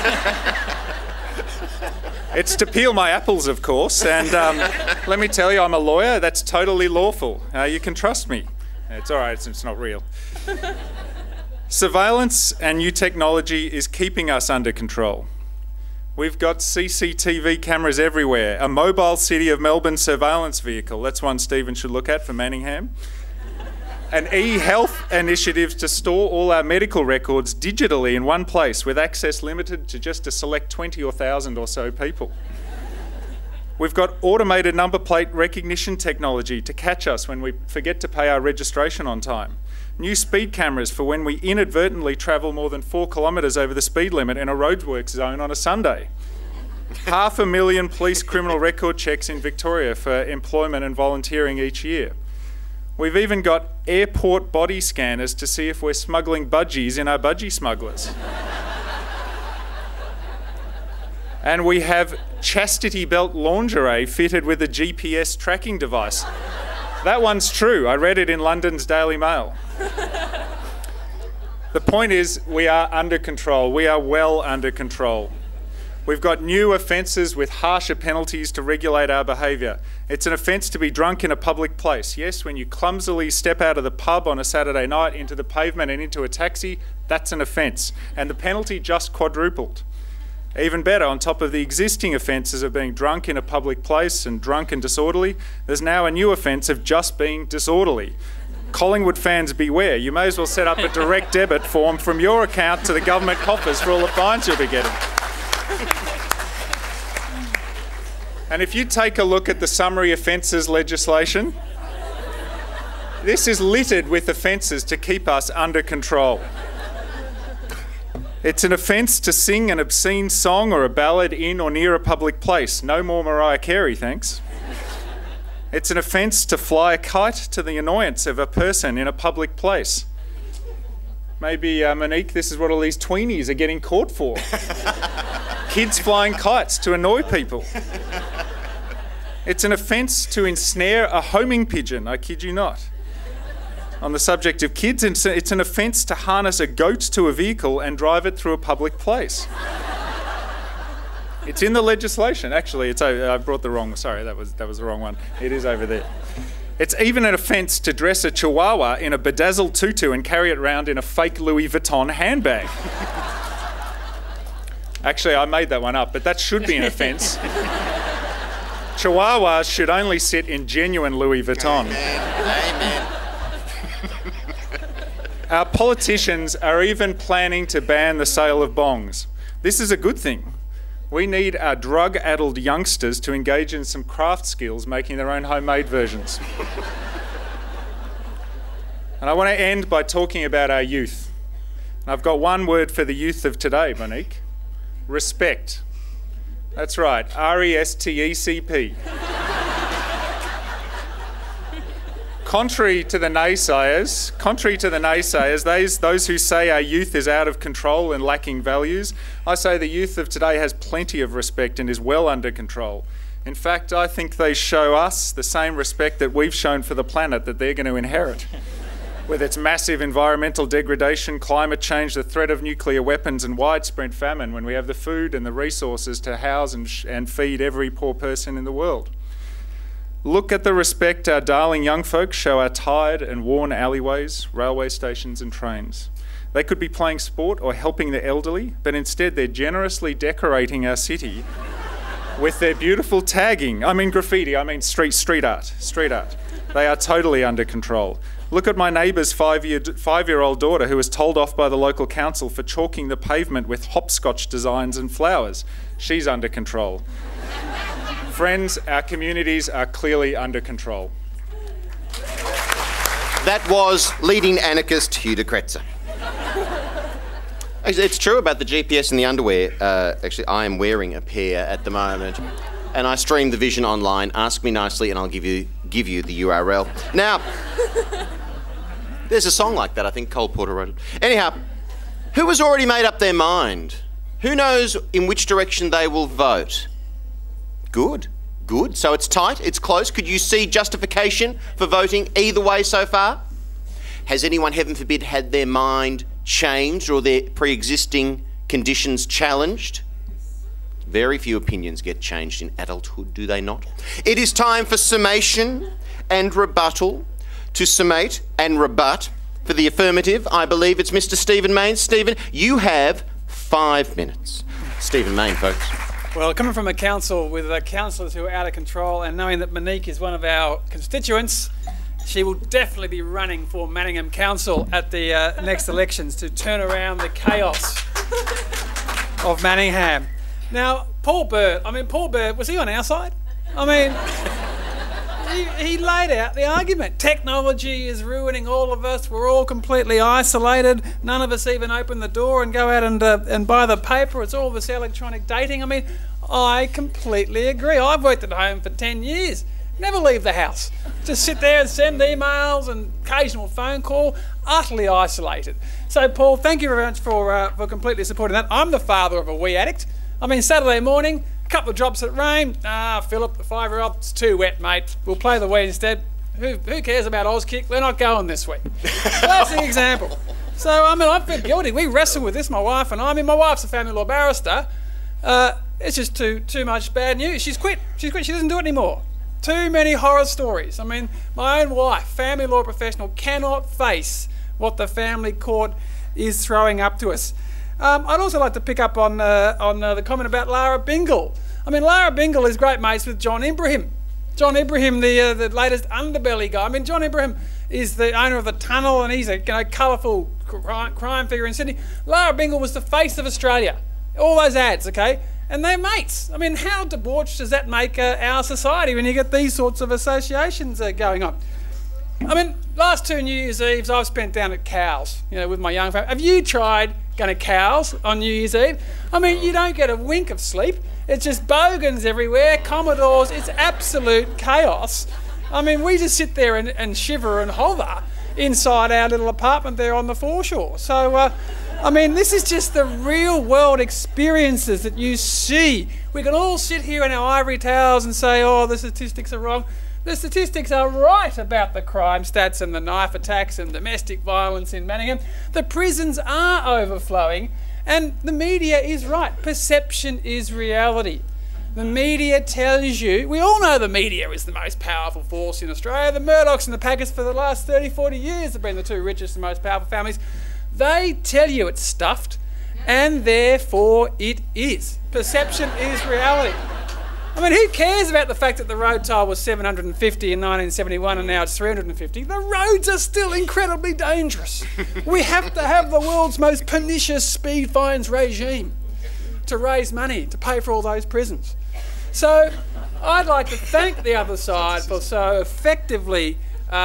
It's to peel my apples, of course, and let me tell you, I'm a lawyer. That's totally lawful. You can trust me. It's all right, it's not real. Surveillance and new technology is keeping us under control. We've got CCTV cameras everywhere. A mobile City of Melbourne surveillance vehicle. That's one Stephen should look at for Manningham. An e-health initiative to store all our medical records digitally in one place with access limited to just a select 20 or 1,000 or so people. We've got automated number plate recognition technology to catch us when we forget to pay our registration on time. New speed cameras for when we inadvertently travel more than 4 kilometres over the speed limit in a roadworks zone on a Sunday. 500,000 police criminal record checks in Victoria for employment and volunteering each year. We've even got airport body scanners to see if we're smuggling budgies in our budgie smugglers. And we have chastity belt lingerie fitted with a GPS tracking device. That one's true. I read it in London's Daily Mail. The point is, we are under control. We are well under control. We've got new offences with harsher penalties to regulate our behaviour. It's an offence to be drunk in a public place. Yes, when you clumsily step out of the pub on a Saturday night into the pavement and into a taxi, that's an offence. And the penalty just quadrupled. Even better, on top of the existing offences of being drunk in a public place and drunk and disorderly, there's now a new offence of just being disorderly. Collingwood fans beware. You may as well set up a direct debit form from your account to the government coffers for all the fines you'll be getting. And if you take a look at the summary offences legislation, this is littered with offences to keep us under control. It's an offence to sing an obscene song or a ballad in or near a public place. No more Mariah Carey, thanks. It's an offence to fly a kite to the annoyance of a person in a public place. Maybe, Monique, this is what all these tweenies are getting caught for. Kids flying kites to annoy people. It's an offence to ensnare a homing pigeon, I kid you not. On the subject of kids, it's an offence to harness a goat to a vehicle and drive it through a public place. It's in the legislation. Actually, I brought the wrong... Sorry, that was the wrong one. It is over there. It's even an offence to dress a chihuahua in a bedazzled tutu and carry it around in a fake Louis Vuitton handbag. Actually, I made that one up, but that should be an offence. Chihuahuas should only sit in genuine Louis Vuitton.
Amen.
Our politicians are even planning to ban the sale of bongs. This is a good thing. We need our drug-addled youngsters to engage in some craft skills, making their own homemade versions. And I want to end by talking about our youth. And I've got one word for the youth of today, Monique. Respect. That's right, RESTECP. Contrary to the naysayers, those who say our youth is out of control and lacking values, I say the youth of today has plenty of respect and is well under control. In fact, I think they show us the same respect that we've shown for the planet that they're going to inherit. With its massive environmental degradation, climate change, the threat of nuclear weapons and widespread famine, when we have the food and the resources to house and feed every poor person in the world. Look at the respect our darling young folks show our tired and worn alleyways, railway stations and trains. They could be playing sport or helping the elderly, but instead they're generously decorating our city with their beautiful tagging. Graffiti, street art. They are totally under control. Look at my neighbour's five-year-old daughter who was told off by the local council for chalking the pavement with hopscotch designs and flowers. She's under control. Friends, our communities are clearly under control.
That was leading anarchist Hugh de Kretser. Actually, it's true about the GPS and the underwear. Actually, I am wearing a pair at the moment, and I stream the vision online. Ask me nicely, and I'll give you the URL. Now, there's a song like that. I think Cole Porter wrote it. Anyhow, who has already made up their mind? Who knows in which direction they will vote? Good. So it's tight, it's close. Could you see justification for voting either way so far? Has anyone, heaven forbid, had their mind changed or their pre-existing conditions challenged? Very few opinions get changed in adulthood, do they not? It is time for summation and rebuttal. To summate and rebut for the affirmative, I believe it's Mr. Stephen Mayne. Stephen, you have 5 minutes. Stephen Mayne, folks.
Well, coming from a council with councillors who are out of control and knowing that Monique is one of our constituents, she will definitely be running for Manningham Council at the next elections to turn around the chaos of Manningham. Now, Paul Bird, was he on our side? I mean, he laid out the argument. Technology is ruining all of us. We're all completely isolated. None of us even open the door and go out and buy the paper. It's all this electronic dating. I mean, I completely agree. I've worked at home for 10 years. Never leave the house. Just sit there and send emails and occasional phone call. Utterly isolated. So, Paul, thank you very much for completely supporting that. I'm the father of a wee addict. I mean, Saturday morning, a couple of drops of rain. Philip, the 5-year-old, it's too wet, mate. We'll play the wee instead. Who cares about Auskick? We're not going this week. That's the example. So, I mean, I feel guilty. We wrestle with this, my wife and I. I mean, my wife's a family law barrister. It's just too much bad news. She's quit. She doesn't do it anymore. Too many horror stories. I mean, my own wife, family law professional, cannot face what the family court is throwing up to us. I'd also like to pick up on the comment about Lara Bingle. I mean, Lara Bingle is great mates with John Ibrahim. John Ibrahim, the latest underbelly guy. I mean, John Ibrahim is the owner of the Tunnel, and he's a colourful crime figure in Sydney. Lara Bingle was the face of Australia. All those ads, okay? And they're mates. I mean, how debauched does that make our society when you get these sorts of associations going on? I mean, last 2 New Year's Eves I've spent down at Cowes, with my young family. Have you tried going to Cowes on New Year's Eve? I mean, you don't get a wink of sleep. It's just bogans everywhere, Commodores. It's absolute chaos. I mean, we just sit there and shiver and hover inside our little apartment there on the foreshore. So, I mean, this is just the real world experiences that you see. We can all sit here in our ivory towers and say, oh, the statistics are wrong. The statistics are right about the crime stats and the knife attacks and domestic violence in Manningham. The prisons are overflowing, and the media is right. Perception is reality. The media tells you, we all know the media is the most powerful force in Australia. The Murdochs and the Packers for the last 30, 40 years have been the two richest and most powerful families. They tell you it's stuffed, and therefore it is. Perception is reality. I mean, who cares about the fact that the road toll was $750 in 1971 and now it's $350? The roads are still incredibly dangerous. We have to have the world's most pernicious speed fines regime to raise money to pay for all those prisons. So I'd like to thank the other side for so effectively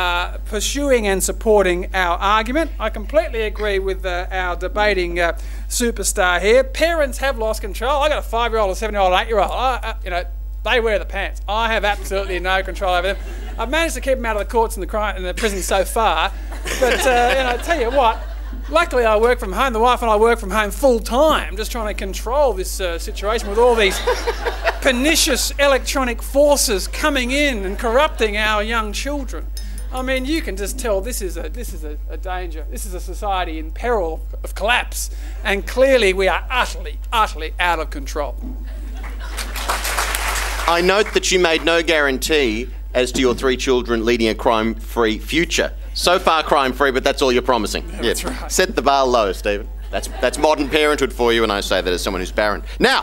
pursuing and supporting our argument. I completely agree with our debating superstar here. Parents have lost control. I've got a 5-year-old, a 7-year-old, an 8-year-old. They wear the pants. I have absolutely no control over them. I've managed to keep them out of the courts and the prison so far. But I tell you what, luckily I work from home. The wife and I work from home full time, just trying to control this situation with all these pernicious electronic forces coming in and corrupting our young children. I mean, you can just tell this is a danger. This is a society in peril of collapse, and clearly we are utterly out of control.
I note that you made no guarantee as to your 3 children leading a crime-free future. So far crime-free, but that's all you're promising.
Yeah, that's right.
Set the bar low, Stephen. That's modern parenthood for you, and I say that as someone who's barren. Now,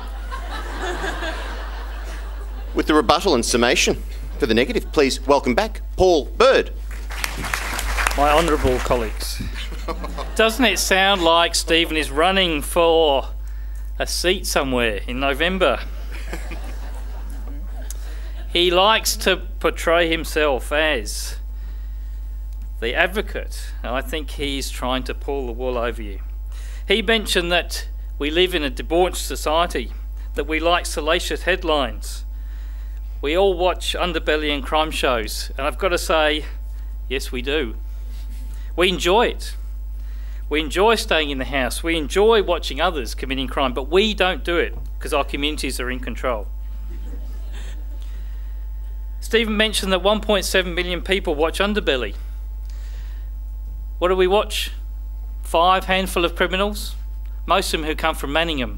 with the rebuttal and summation for the negative, please welcome back Paul Bird.
My honourable colleagues. Doesn't it sound like Stephen is running for a seat somewhere in November? He likes to portray himself as the advocate, and I think he's trying to pull the wool over you. He mentioned that we live in a debauched society, that we like salacious headlines. We all watch underbelly and crime shows, and I've got to say, yes, we do. We enjoy it. We enjoy staying in the house. We enjoy watching others committing crime, but we don't do it because our communities are in control. Stephen mentioned that 1.7 million people watch Underbelly. What do we watch? 5 handful of criminals, most of them who come from Manningham.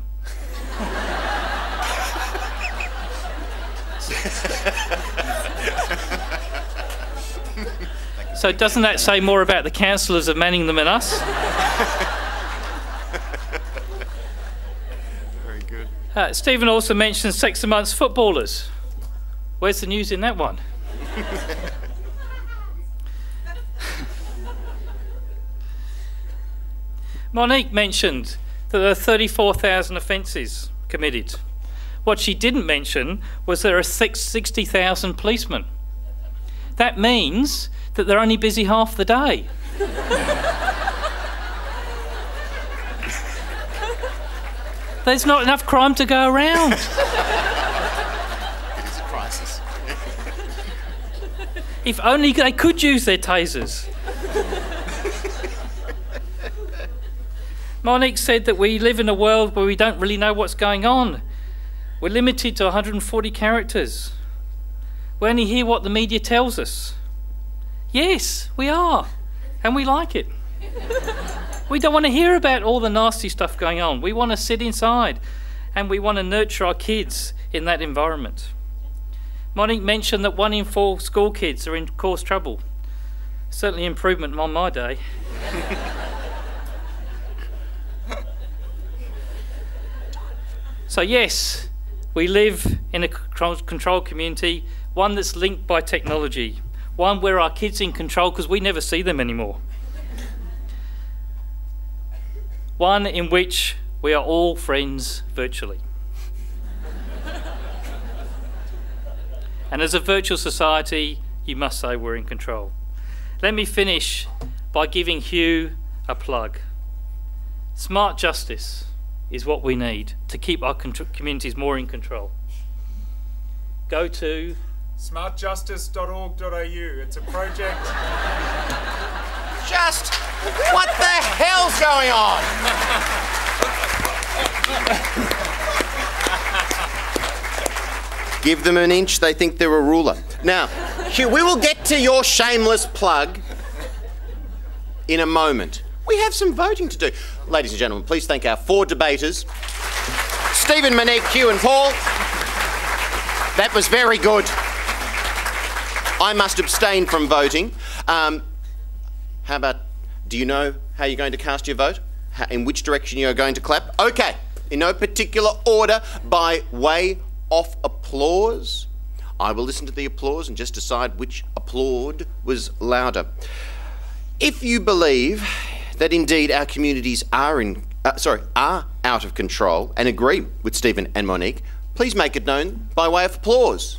So doesn't that say more about the councillors of Manningham than us?
Very good.
Stephen also mentioned sex amongst footballers. Where's the news in that one? Monique mentioned that there are 34,000 offences committed. What she didn't mention was there are 60,000 policemen. That means that they're only busy half the day. There's not enough crime to go around.
It is a crisis.
If only they could use their tasers. Monique said that we live in a world where we don't really know what's going on. We're limited to 140 characters. We only hear what the media tells us. Yes, we are, and we like it. We don't want to hear about all the nasty stuff going on. We want to sit inside, and we want to nurture our kids in that environment. Monique mentioned that 1 in 4 school kids are in course trouble. Certainly improvement on my day. So yes, we live in a controlled community, one that's linked by technology, one where our kids are in control because we never see them anymore. One in which we are all friends virtually. And as a virtual society, you must say we're in control. Let me finish by giving Hugh a plug. Smart justice is what we need to keep our communities more in control. Go to
smartjustice.org.au. It's a project.
Just what the hell's going on? Give them an inch, they think they're a ruler. Now, Hugh, we will get to your shameless plug in a moment. We have some voting to do. Ladies and gentlemen, please thank our 4 debaters. Stephen, Monique, Hugh and Paul. That was very good. I must abstain from voting. How about, do you know how you're going to cast your vote? In which direction you're going to clap? Okay, in no particular order, by way of applause. I will listen to the applause and just decide which applaud was louder. If you believe that indeed our communities are out of control and agree with Stephen and Monique, please make it known by way of applause.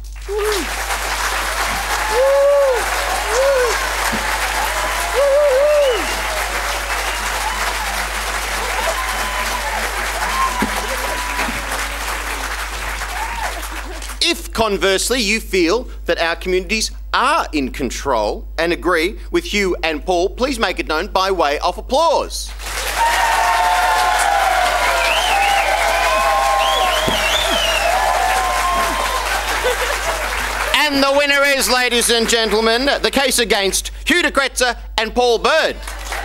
If conversely you feel that our communities are in control and agree with Hugh and Paul, please make it known by way of applause. And the winner is, ladies and gentlemen, the case against Hugh de Kretser and Paul Bird.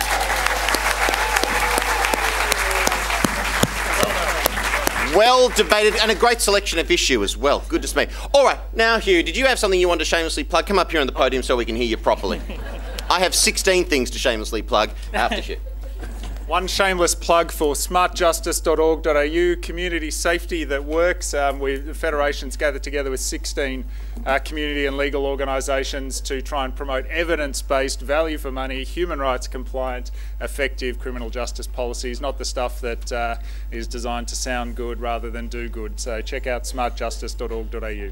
Well debated, and a great selection of issue as well. Goodness me. All right, now Hugh, did you have something you wanted to shamelessly plug? Come up here on the podium so we can hear you properly. I have 16 things to shamelessly plug after Hugh.
One shameless plug for smartjustice.org.au, community safety that works. The Federation's gathered together with 16 community and legal organisations to try and promote evidence-based, value for money, human rights compliant, effective criminal justice policies, not the stuff that is designed to sound good rather than do good. So check out smartjustice.org.au.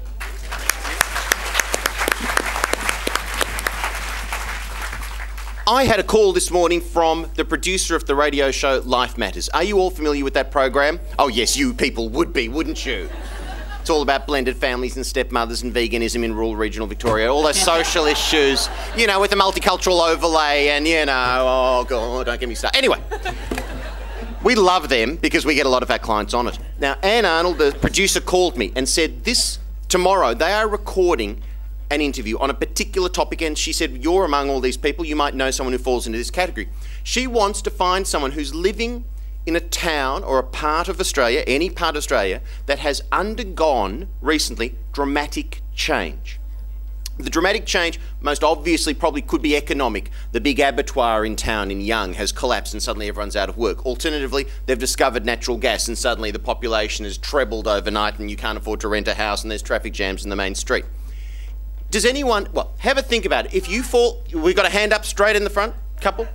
I had a call this morning from the producer of the radio show Life Matters. Are you all familiar with that program? Oh yes, you people would be, wouldn't you? It's all about blended families and stepmothers and veganism in rural regional Victoria, all those social issues, you know, with the multicultural overlay and, you know, oh God, don't get me started. Anyway, we love them because we get a lot of our clients on it. Now, Anne Arnold, the producer, called me and said tomorrow they are recording an interview on a particular topic, and she said, you're among all these people, you might know someone who falls into this category. She wants to find someone who's living in a town or a part of Australia, any part of Australia, that has undergone recently dramatic change. The dramatic change, most obviously, probably could be economic. The big abattoir in town in Young has collapsed and suddenly everyone's out of work. Alternatively, they've discovered natural gas and suddenly the population has trebled overnight and you can't afford to rent a house and there's traffic jams in the main street. Does anyone, well, have a think about it. If you fall, we've got a hand up straight in the front, couple.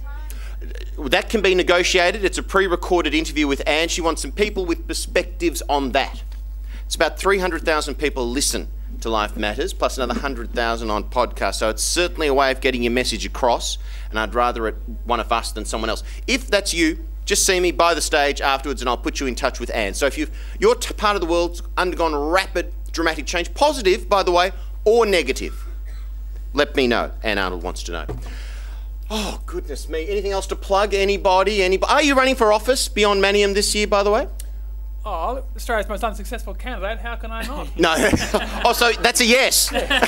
That can be negotiated. It's a pre-recorded interview with Anne. She wants some people with perspectives on that. It's about 300,000 people listen to Life Matters, plus another 100,000 on podcast. So it's certainly a way of getting your message across, and I'd rather it one of us than someone else. If that's you, just see me by the stage afterwards and I'll put you in touch with Anne. So if your part of the world's undergone rapid, dramatic change, positive, by the way, or negative, let me know. Anne Arnold wants to know. Oh, goodness me. Anything else to plug? Anybody? Are you running for office beyond Manium this year, by the way?
Oh, Australia's most unsuccessful candidate. How can I not?
No. Oh, so that's a yes.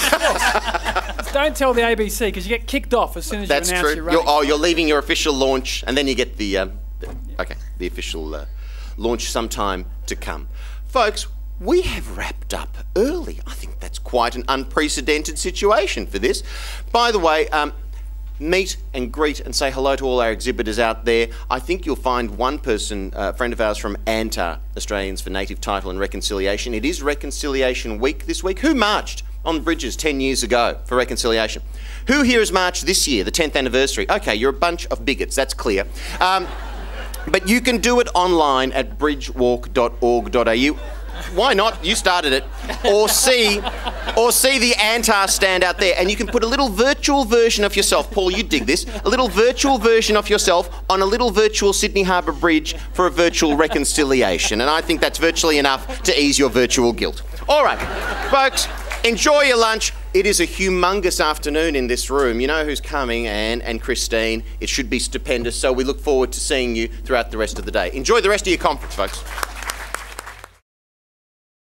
Just don't tell the ABC because you get kicked off as soon as
That's
you announce
true.
you're running.
You're leaving your official launch, and then you get the official launch sometime to come. Folks, we have wrapped up early. I think that's quite an unprecedented situation for this. By the way, meet and greet and say hello to all our exhibitors out there. I think you'll find one person, a friend of ours from ANTAR, Australians for Native Title and Reconciliation. It is Reconciliation Week this week. Who marched on the bridges 10 years ago for reconciliation? Who here has marched this year, the 10th anniversary? Okay, you're a bunch of bigots, that's clear. But you can do it online at bridgewalk.org.au. Why not? You started it. Or see the ANTAR stand out there, and you can put a little virtual version of yourself. Paul, you dig this. A little virtual version of yourself on a little virtual Sydney Harbour Bridge for a virtual reconciliation. And I think that's virtually enough to ease your virtual guilt. All right, folks, enjoy your lunch. It is a humongous afternoon in this room. You know who's coming, Anne and Christine. It should be stupendous, so we look forward to seeing you throughout the rest of the day. Enjoy the rest of your conference, folks.